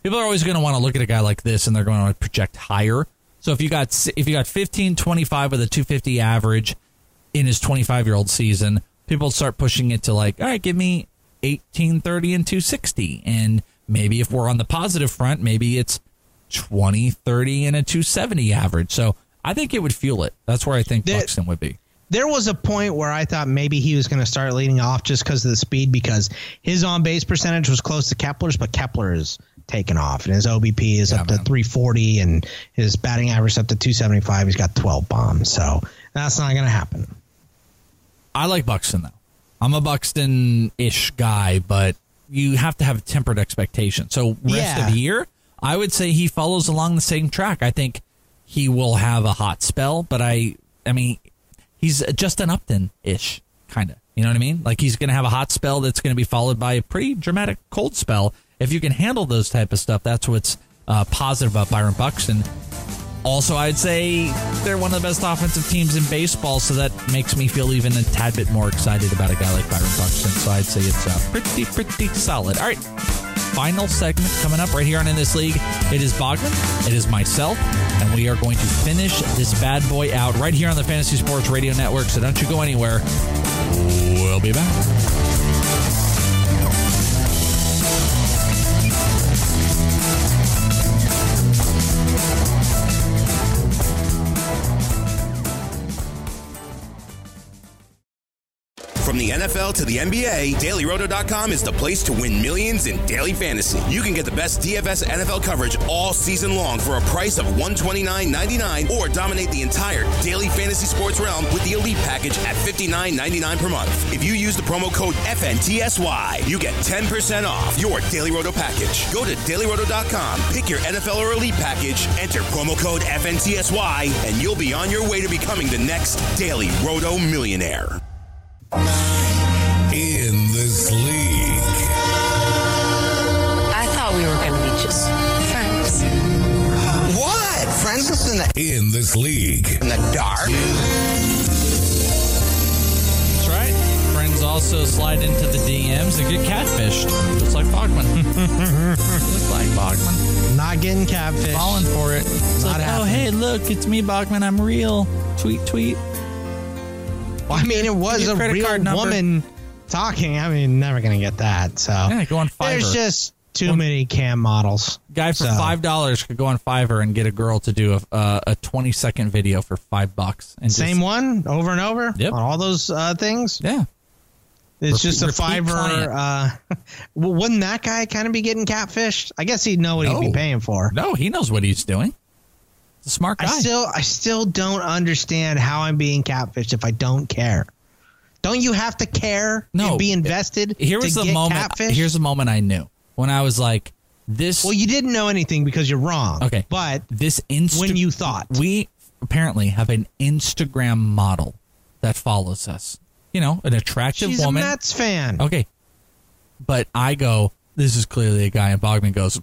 people are always going to want to look at a guy like this, and they're going to project higher. So if you got if you got fifteen twenty-five with a two fifty average in his twenty-five-year-old season, people start pushing it to like, all right, give me eighteen thirty and two sixty. And maybe if we're on the positive front, maybe it's twenty thirty and a two seventy average. So I think it would fuel it. That's where I think there, Buxton would be. There was a point where I thought maybe he was going to start leading off just because of the speed, because his on-base percentage was close to Kepler's, but Kepler is taken off, and his O B P is yeah, up man. to three forty, and his batting average is up to two seventy-five. He's got twelve bombs, so that's not going to happen. I like Buxton, though. I'm a Buxton-ish guy, but you have to have tempered expectations. So rest yeah. of the year, I would say he follows along the same track. I think he will have a hot spell, but I, I mean, he's Justin Upton-ish, kind of. You know what I mean? Like, he's going to have a hot spell that's going to be followed by a pretty dramatic cold spell. If you can handle those type of stuff, that's what's uh, positive about Byron Buxton. Also, I'd say they're one of the best offensive teams in baseball, so that makes me feel even a tad bit more excited about a guy like Byron Buxton. So I'd say it's uh, pretty, pretty solid. All right, final segment coming up right here on In This League. It is Bogman, it is myself, and we are going to finish this bad boy out right here on the Fantasy Sports Radio Network. So don't you go anywhere. We'll be back. From the N F L to the N B A, Daily Roto dot com is the place to win millions in daily fantasy. You can get the best D F S N F L coverage all season long for a price of one hundred twenty-nine ninety-nine, or dominate the entire daily fantasy sports realm with the Elite package at fifty-nine ninety-nine per month. If you use the promo code F N T S Y, you get ten percent off your Daily Roto package. Go to Daily Roto dot com, pick your N F L or Elite package, enter promo code F N T S Y, and you'll be on your way to becoming the next Daily Roto millionaire. In This League. I thought we were going to be just friends. What? Friends in the... In This League. In the dark? That's right. Friends also slide into the D Ms and get catfished. Just like Bogman. Just like Bogman. Not getting catfished. Falling for it. It's Not like, oh, hey, look, it's me, Bogman. I'm real. Tweet, tweet. Well, I mean, it was a real woman talking. I mean, never going to get that. So yeah, go on Fiverr. There's just too well, many cam models. Guy for so. five dollars could go on Fiverr and get a girl to do a uh, a twenty second video for five bucks. And Same just, one over and over. Yep. On all those uh, things. Yeah. It's repeat, just a Fiverr. Uh, well, wouldn't that guy kind of be getting catfished? I guess he'd know what no. he'd be paying for. No, he knows what he's doing. He's a smart guy. I still, I still don't understand how I'm being catfished if I don't care. Don't you have to care no, and be invested here was to the get moment, catfished? Here's the moment I knew when I was like, this. Well, you didn't know anything because you're wrong. Okay. But this Insta- when you thought. We apparently have an Instagram model that follows us. You know, an attractive She's woman. She's a Mets fan. Okay. But I go, this is clearly a guy, and Bogman goes,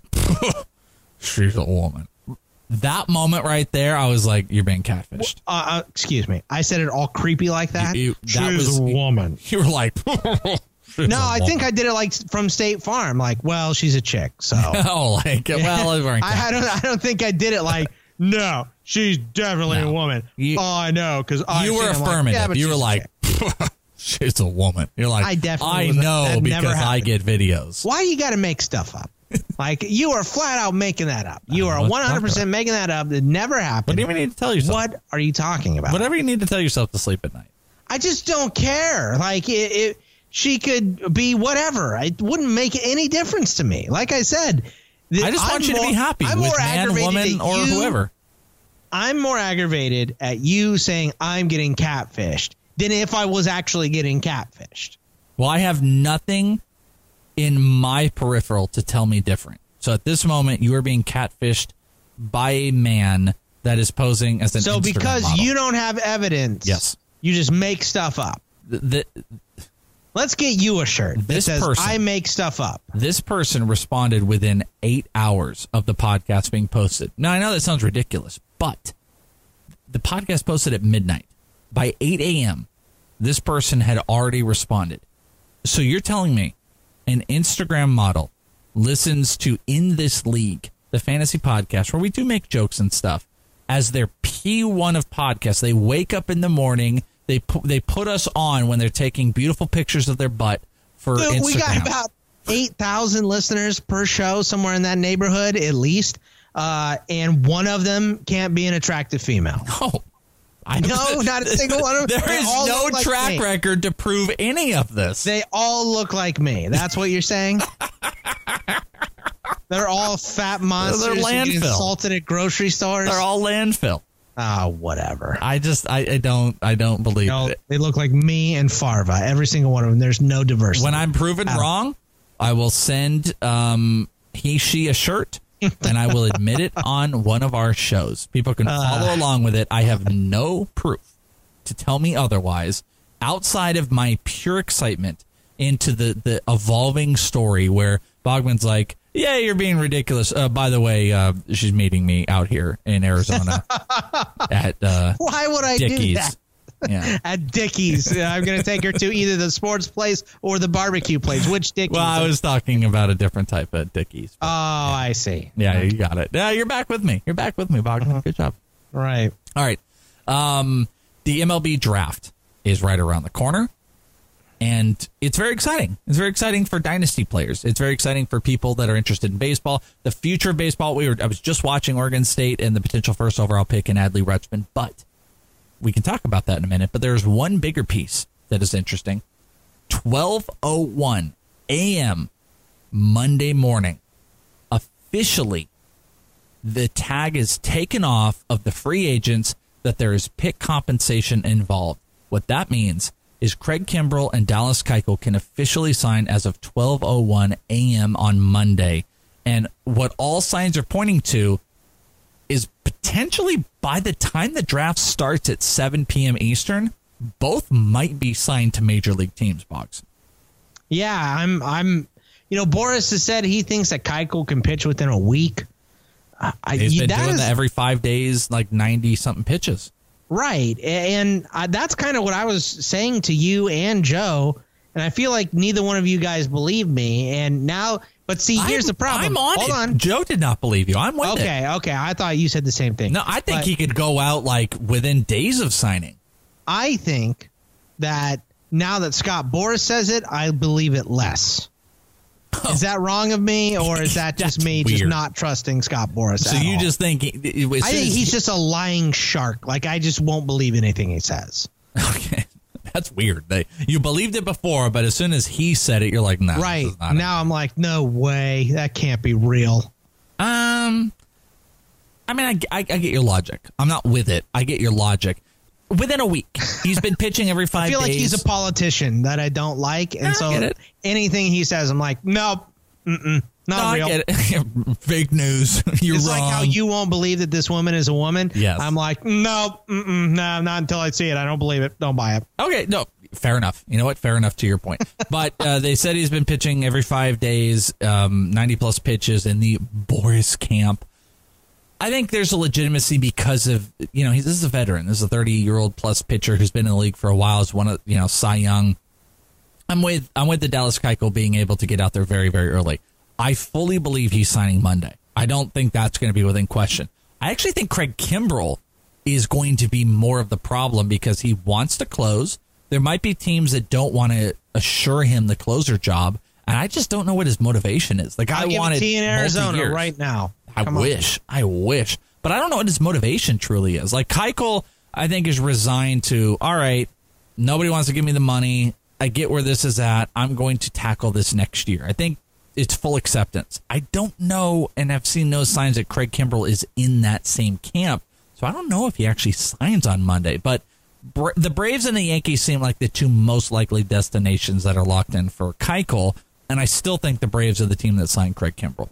she's a woman. That moment right there, I was like, you're being catfished. Uh, uh, excuse me. I said it all creepy like that? You, you, that She's was, a woman. You were like, no, I think I did it like from State Farm. Like, well, she's a chick, so. oh, like, well, I, I, don't, I don't think I did it like, no, she's definitely no. a woman. You, oh, I know, because I. You were affirmative. Like, yeah, you were like, she's a woman. You're like, I definitely. I know because I get videos. Why you got to make stuff up? Like, you are flat out making that up. You are one hundred percent making that up. It never happened. What do you even need to tell yourself? What are you talking about? Whatever you need to tell yourself to sleep at night. I just don't care. Like, it, it, she could be whatever. It wouldn't make any difference to me. Like I said. I just want I'm you more, to be happy I'm with man, woman, or you, whoever. I'm more aggravated at you saying I'm getting catfished than if I was actually getting catfished. Well, I have nothing in my peripheral to tell me different. So at this moment, you are being catfished by a man that is posing as an so Instagram because model. You don't have evidence. Yes, you just make stuff up. The, the, Let's get you a shirt that this says person, I make stuff up. This person responded within eight hours of the podcast being posted. Now, I know that sounds ridiculous, but the podcast posted at midnight. By eight a.m., this person had already responded. So you're telling me an Instagram model listens to In This League, the fantasy podcast, where we do make jokes and stuff, as their P one of podcasts. They wake up in the morning. They pu- they put us on when they're taking beautiful pictures of their butt for Dude, Instagram. We got about eight thousand listeners per show, somewhere in that neighborhood at least. Uh, and one of them can't be an attractive female. No. I no, not a single one of them. There is no like track me. record to prove any of this. They all look like me. That's what you're saying? They're all fat monsters They're who get landfill. insulted at grocery stores. They're all landfill. Ah, oh, whatever. I just, I, I don't, I don't believe no, it. They look like me and Farva. Every single one of them. There's no diversity. When I'm proven At wrong, all. I will send um, he, she a shirt. And I will admit it on one of our shows. People can follow uh, along with it. I have no proof to tell me otherwise outside of my pure excitement into the, the evolving story where Bogman's like, yeah, you're being ridiculous. Uh, by the way, uh, she's meeting me out here in Arizona at uh, Why would I Dickies. do that? Yeah. At Dickies. I'm going to take her to either the sports place or the barbecue place. Which Dickies? Well, I was talking about a different type of Dickies. But, oh, yeah. I see. Yeah, you got it. Yeah, you're back with me. You're back with me, Bogdan. Uh-huh. Good job. Right. All right. Um, the M L B draft is right around the corner, and it's very exciting. It's very exciting for dynasty players. It's very exciting for people that are interested in baseball. The future of baseball. We were. I was just watching Oregon State and the potential first overall pick in Adley Rutschman, but we can talk about that in a minute, but there's one bigger piece that is interesting. twelve oh one a.m. Monday morning, officially, the tag is taken off of the free agents that there is pick compensation involved. What that means is Craig Kimbrell and Dallas Keuchel can officially sign as of twelve oh one a.m. on Monday. And what all signs are pointing to is potentially by the time the draft starts at seven p.m. Eastern, both might be signed to major league teams, Boggs. Yeah, I'm. I'm. You know, Boris has said he thinks that Keuchel can pitch within a week. I, He's been that doing is, that every five days, like ninety something pitches. Right, and uh, that's kind of what I was saying to you and Joe, and I feel like neither one of you guys believe me. And now. But see, here's I'm, the problem. I'm on Hold it. on. Joe did not believe you. I'm with okay, it. Okay, okay. I thought you said the same thing. No, I think but he could go out like within days of signing. I think that now that Scott Boras says it, I believe it less. Oh. Is that wrong of me, or is that just me weird. just not trusting Scott Boras? So at you all? just think? It, it, it, I think he's he, just a lying shark. Like I just won't believe anything he says. Okay. That's weird. They you believed it before, but as soon as he said it, you're like, no. Nah, right. Now it. I'm like, no way. That can't be real. Um, I mean, I, I, I get your logic. I'm not with it. I get your logic. Within a week, he's been pitching every five days. I feel days. like he's a politician that I don't like. And I so anything he says, I'm like, nope. Mm-mm. Not no, real. I get it. Fake news. You're it's wrong. It's like how you won't believe that this woman is a woman. Yes. I'm like, nope, mm-mm, no, not until I see it. I don't believe it. Don't buy it. Okay, no, fair enough. You know what? Fair enough to your point. But uh, they said he's been pitching every five days, um, ninety plus pitches in the Boris camp. I think there's a legitimacy because of, you know, he's, this is a veteran. This is a thirty-year-old plus pitcher who's been in the league for a while. Is one of, you know, Cy Young. I'm with I'm with the Dallas Keuchel being able to get out there very, very early. I fully believe he's signing Monday. I don't think that's going to be within question. I actually think Craig Kimbrell is going to be more of the problem because he wants to close. There might be teams that don't want to assure him the closer job, and I just don't know what his motivation is. The guy I'll wanted give it to you in Arizona multi-years. right now. I Come wish. on. I wish. But I don't know what his motivation truly is. Like Keuchel, I think, is resigned to, all right, nobody wants to give me the money. I get where this is at. I'm going to tackle this next year. I think it's full acceptance. I don't know, and I've seen no signs that Craig Kimbrell is in that same camp. So I don't know if he actually signs on Monday. But Bra- the Braves and the Yankees seem like the two most likely destinations that are locked in for Keuchel. And I still think the Braves are the team that signed Craig Kimbrell.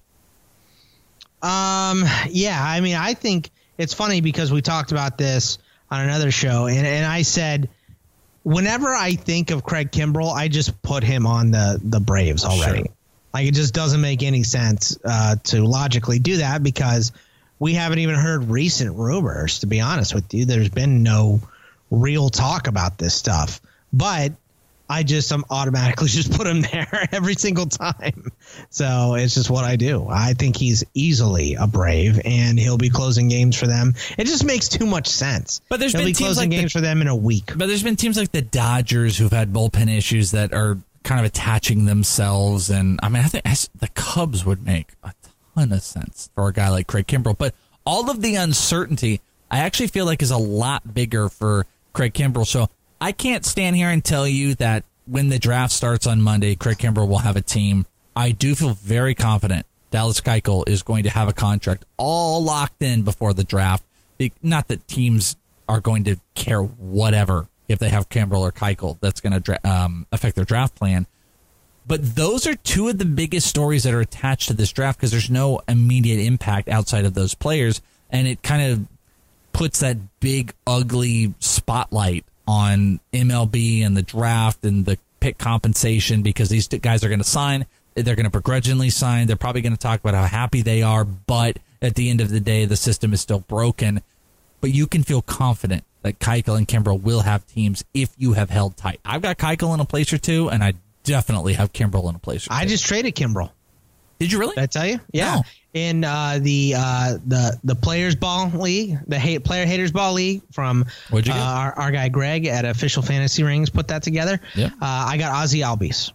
Um, yeah, I mean, I think it's funny because we talked about this on another show, and, and I said, whenever I think of Craig Kimbrell, I just put him on the, the Braves already. Sure. Like, it just doesn't make any sense uh, to logically do that because we haven't even heard recent rumors, to be honest with you. There's been no real talk about this stuff. But I just um, automatically just put him there every single time. So it's just what I do. I think he's easily a Brave, and he'll be closing games for them. It just makes too much sense. But there's he'll been be teams closing like games the, for them in a week. But there's been teams like the Dodgers who've had bullpen issues that are kind of attaching themselves. And I mean, I think the Cubs would make a ton of sense for a guy like Craig Kimbrel. But all of the uncertainty, I actually feel like, is a lot bigger for Craig Kimbrel. So I can't stand here and tell you that when the draft starts on Monday, Craig Kimbrel will have a team. I do feel very confident Dallas Keuchel is going to have a contract all locked in before the draft. Not that teams are going to care whatever if they have Kimbrel or Keuchel. That's going to dra- um, affect their draft plan. But those are two of the biggest stories that are attached to this draft because there's no immediate impact outside of those players. And it kind of puts that big, ugly spotlight on M L B and the draft and the pick compensation because these guys are going to sign. They're going to begrudgingly sign. They're probably going to talk about how happy they are. But at the end of the day, the system is still broken. But you can feel confident that Keuchel and Kimbrel will have teams if you have held tight. I've got Keuchel in a place or two, and I definitely have Kimbrel in a place or two. I just traded Kimbrel. Did you really? Did I tell you? Yeah. No. In uh, the uh, the the Players Ball League, the hate Player Haters Ball League from What'd you uh, get? our, our guy Greg at Official Fantasy Rings put that together. Yeah. Uh, I got Ozzy Albies.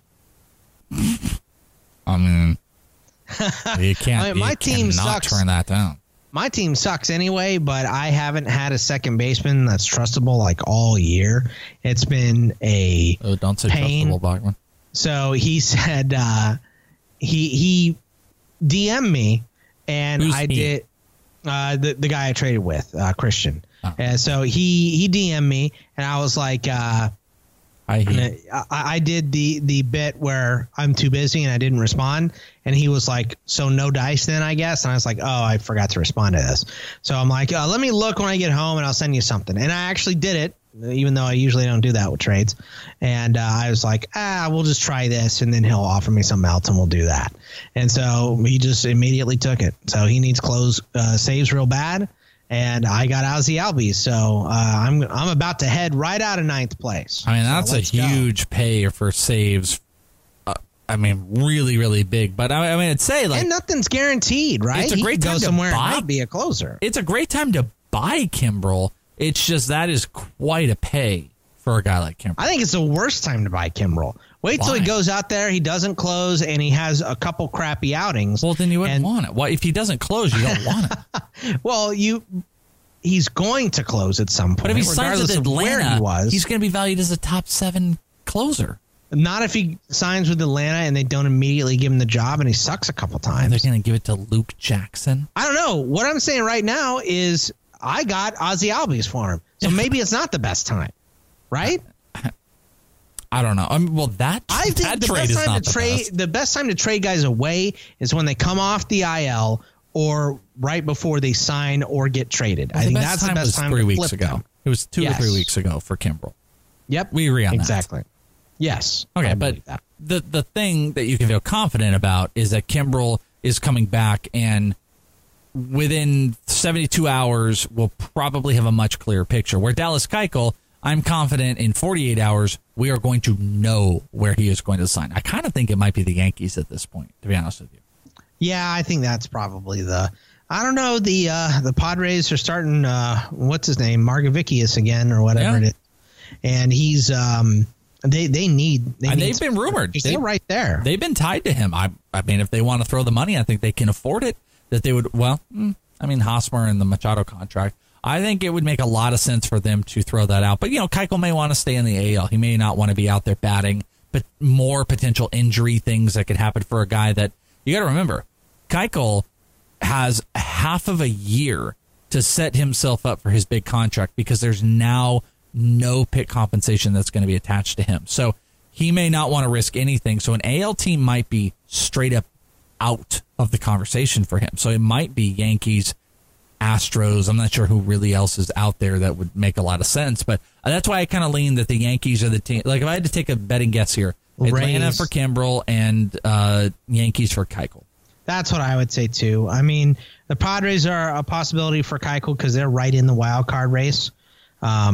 I mean, you can't. I mean, my you team cannot sucks. turn that down. My team sucks anyway, but I haven't had a second baseman that's trustable like all year. It's been a Oh, don't say pain. trustable, Bachman. So he said uh, he he D M'd me, and Who's I he? did uh, the the guy I traded with, uh, Christian. Oh. And so he he D M'd me, and I was like, uh, I hate. I, I did the the bit where I'm too busy and I didn't respond, and he was like, so no dice then, I guess. And I was like, oh, I forgot to respond to this. So I'm like, uh, let me look when I get home, and I'll send you something. And I actually did it, even though I usually don't do that with trades. And uh, I was like, ah, we'll just try this, and then he'll offer me something else, and we'll do that. And so he just immediately took it. So he needs close uh, saves real bad, and I got Ozzy Albies. So uh, I'm I'm about to head right out of ninth place. I mean, that's so a let's go. huge pay for saves. Uh, I mean, really, really big. But I, I mean, I'd say like and nothing's guaranteed, right? It's a He great could time go to somewhere buy- and not be a closer. it's a great time to buy Kimbrel. It's just that is quite a pay for a guy like Kimbrel. I think it's the worst time to buy Kimbrel. Wait till Why? he goes out there, he doesn't close, and he has a couple crappy outings. Well, then you wouldn't And- want it. Well, if he doesn't close, you don't want it. Well, you he's going to close at some point. But if he signs regardless with of where Atlanta, he was. he's going to be valued as a top seven closer. Not if he signs with Atlanta and they don't immediately give him the job and he sucks a couple And they're times. going to give it to Luke Jackson. I don't know. What I'm saying right now is I got Ozzy Albies for him. So maybe it's not the best time, right? I don't know. I mean, well, that, I think that the trade best is time not to the trade best. the best time to trade guys away is when they come off the I L or right before they sign or get traded. Well, I the think best that's time the best was time three to weeks flip ago. them. It was two Yes. or three weeks ago for Kimbrel. Yep, We agree on that. exactly. Yes. Okay, I but believe that. the the thing that you can feel confident about is that Kimbrel is coming back, and within seventy-two hours, we'll probably have a much clearer picture. Where Dallas Keuchel, I'm confident in forty-eight hours, we are going to know where he is going to sign. I kind of think it might be the Yankees at this point, to be honest with you. Yeah, I think that's probably the. I don't know. The uh, the Padres are starting. Uh, what's his name, Margavicius again, or whatever Yeah. it is, and he's. Um, they they need. They And need they've been rumored. They're They- right there. They've been tied to him. I I mean, if they want to throw the money, I think they can afford it. That they would. Well, mm, I mean, Hosmer and the Machado contract. I think it would make a lot of sense for them to throw that out. But, you know, Keuchel may want to stay in the A L. He may not want to be out there batting, but more potential injury things that could happen for a guy that you got to remember. Keuchel has half of a year to set himself up for his big contract because there's now no pick compensation that's going to be attached to him. So he may not want to risk anything. So an A L team might be straight up out of the conversation for him. So it might be Yankees, Astros. I'm not sure who really else is out there that would make a lot of sense, but that's why I kind of lean that the Yankees are the team. Like if I had to take a betting guess here, Atlanta Rays. for Kimbrel and uh, Yankees for Keuchel. That's what I would say too. I mean, the Padres are a possibility for Keuchel because they're right in the wild card race. Um,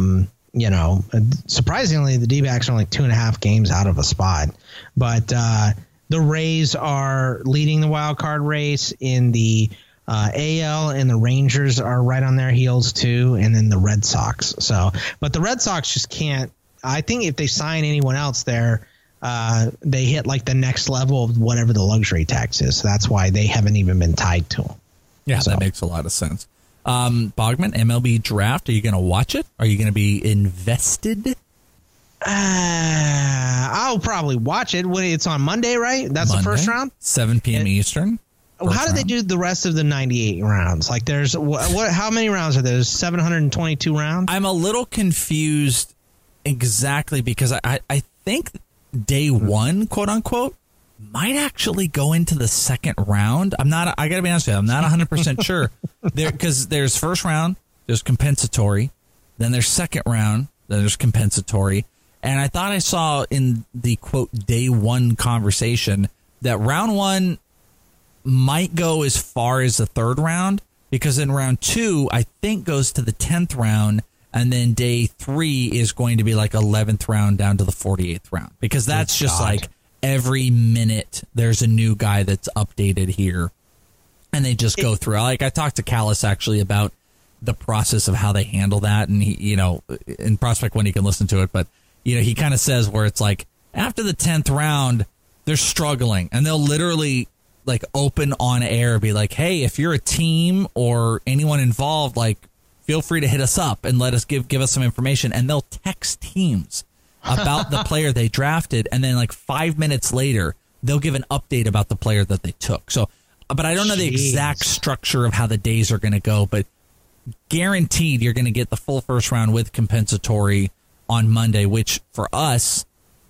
you know, surprisingly, the D-backs are only two and a half games out of a spot. But uh, the Rays are leading the wild card race in the uh, A L, and the Rangers are right on their heels too, and then the Red Sox. So, but the Red Sox just can't. I think if they sign anyone else there, uh, they hit like the next level of whatever the luxury tax is. So that's why they haven't even been tied to them. Yeah, so. That makes a lot of sense. Um, Bogman, M L B draft. Are you going to watch it? Are you going to be invested? Uh, I'll probably watch it when it's on Monday, right? That's Monday, the first round, seven p.m. Eastern. How do they do the rest of the ninety-eight rounds? Like, there's what? what how many rounds are there? There's seven hundred twenty-two rounds. I'm a little confused exactly because I, I, I think day one, quote unquote, might actually go into the second round. I'm not. I got to be honest with you. I'm not one hundred percent sure. There, because there's first round, there's compensatory, then there's second round, then there's compensatory. And I thought I saw in the, quote, day one conversation that round one might go as far as the third round, because in round two, I think goes to the tenth round, and then day three is going to be like eleventh round down to the forty-eighth round, because that's Good just God. like every minute there's a new guy that's updated here, and they just go through. Like, I talked to Callis actually about the process of how they handle that, and he, you know, in Prospect One, you can listen to it, but you know, he kind of says where it's like after the tenth round, they're struggling, and they'll literally like open on air, be like, hey, if you're a team or anyone involved, like, feel free to hit us up and let us give, give us some information. And they'll text teams about the player they drafted. And then like five minutes later, they'll give an update about the player that they took. So, but I don't know Jeez. the exact structure of how the days are going to go, but guaranteed you're going to get the full first round with compensatory on Monday, which for us,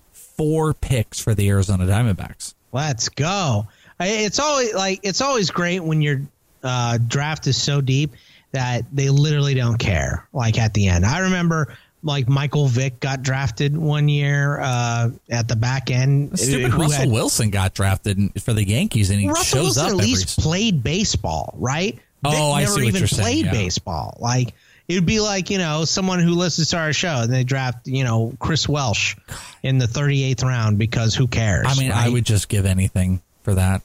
four picks for the Arizona Diamondbacks. Let's go. It's always like it's always great when your uh, draft is so deep that they literally don't care. Like at the end, I remember like Michael Vick got drafted one year uh, at the back end. Stupid Russell had, Wilson got drafted for the Yankees, and he Russell shows Wilson up. At least every... played baseball, right? Oh, Vick I never see what even you're played saying, yeah. baseball. Like it would be like, you know, someone who listens to our show and they draft, you know, Chris Welsh in the thirty-eighth round because who cares? I mean, right? I would just give anything for that.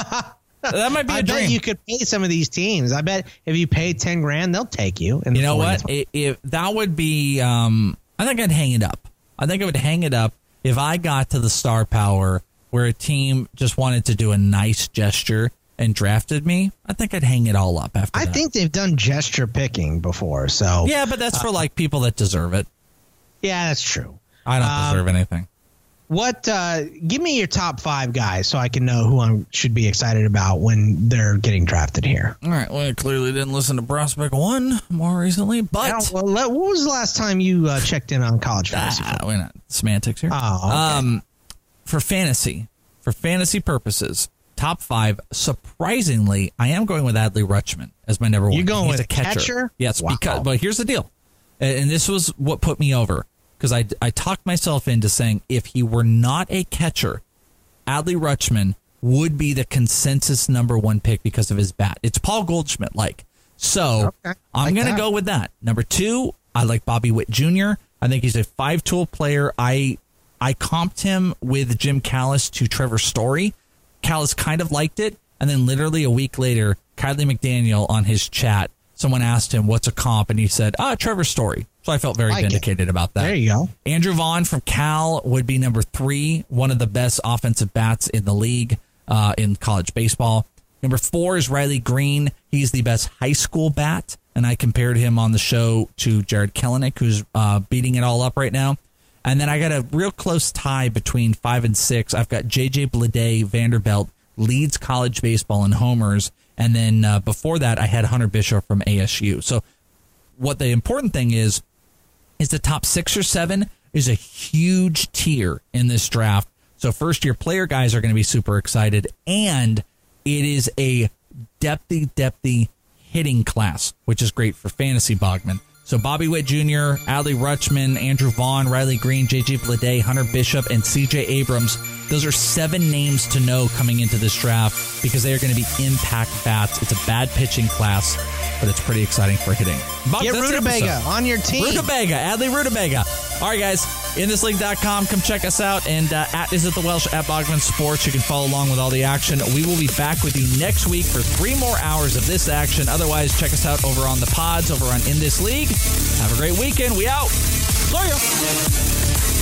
That might be a I dream. bet you could pay some of these teams. I bet if you paid ten grand, they'll take you. You know what? If, if that would be, um, I think I'd hang it up. I think I would hang it up if I got to the star power where a team just wanted to do a nice gesture and drafted me. I think I'd hang it all up after I that. think they've done gesture picking before. So yeah, but that's for like people that deserve it. Yeah, that's true. I don't um, deserve anything. What? Uh, give me your top five guys so I can know who I should be excited about when they're getting drafted here. All right. Well, I clearly didn't listen to Prospect One more recently, but now, well, let, what was the last time you uh, checked in on college fantasy? Ah, we're not semantics here. Oh, okay. Um, for fantasy, for fantasy purposes, top five. Surprisingly, I am going with Adley Rutschman as my number one. You're going He's with a catcher. catcher? Yes, Wow. because but here's the deal, and this was what put me over. Because I, I talked myself into saying if he were not a catcher, Adley Rutschman would be the consensus number one pick because of his bat. It's Paul Goldschmidt like. So okay. I'm like going to go with that. Number two, I like Bobby Witt Junior I think he's a five-tool player. I I comped him with Jim Callis to Trevor Story. Callis kind of liked it. And then literally a week later, Kylie McDaniel on his chat, someone asked him, what's a comp? And he said, ah, Trevor Story. So I felt very like vindicated it. about that. There you go. Andrew Vaughn from Cal would be number three, one of the best offensive bats in the league uh, in college baseball. Number four is Riley Green. He's the best high school bat, and I compared him on the show to Jared Kelenic, who's uh, beating it all up right now. And then I got a real close tie between five and six. I've got J J Bleday, Vanderbilt, leads college baseball in homers. And then uh, before that, I had Hunter Bishop from A S U. So what the important thing is, is the top six or seven is a huge tier in this draft. So first-year player guys are going to be super excited, and it is a depthy, depthy hitting class, which is great for fantasy, Bogman. So Bobby Witt Junior, Adley Rutschman, Andrew Vaughn, Riley Green, J J Bleday, Hunter Bishop, and C J Abrams. Those are seven names to know coming into this draft because they are going to be impact bats. It's a bad pitching class. but it's pretty exciting for hitting. Buck, Get that's the Rutabaga episode. on your team. Rutabaga, Adley Rutabaga. All right, guys, in this league dot com. Come check us out. And uh, at Is It The Welsh, at Bogman Sports. You can follow along with all the action. We will be back with you next week for three more hours of this action. Otherwise, check us out over on the pods, over on In This League. Have a great weekend. We out. See ya.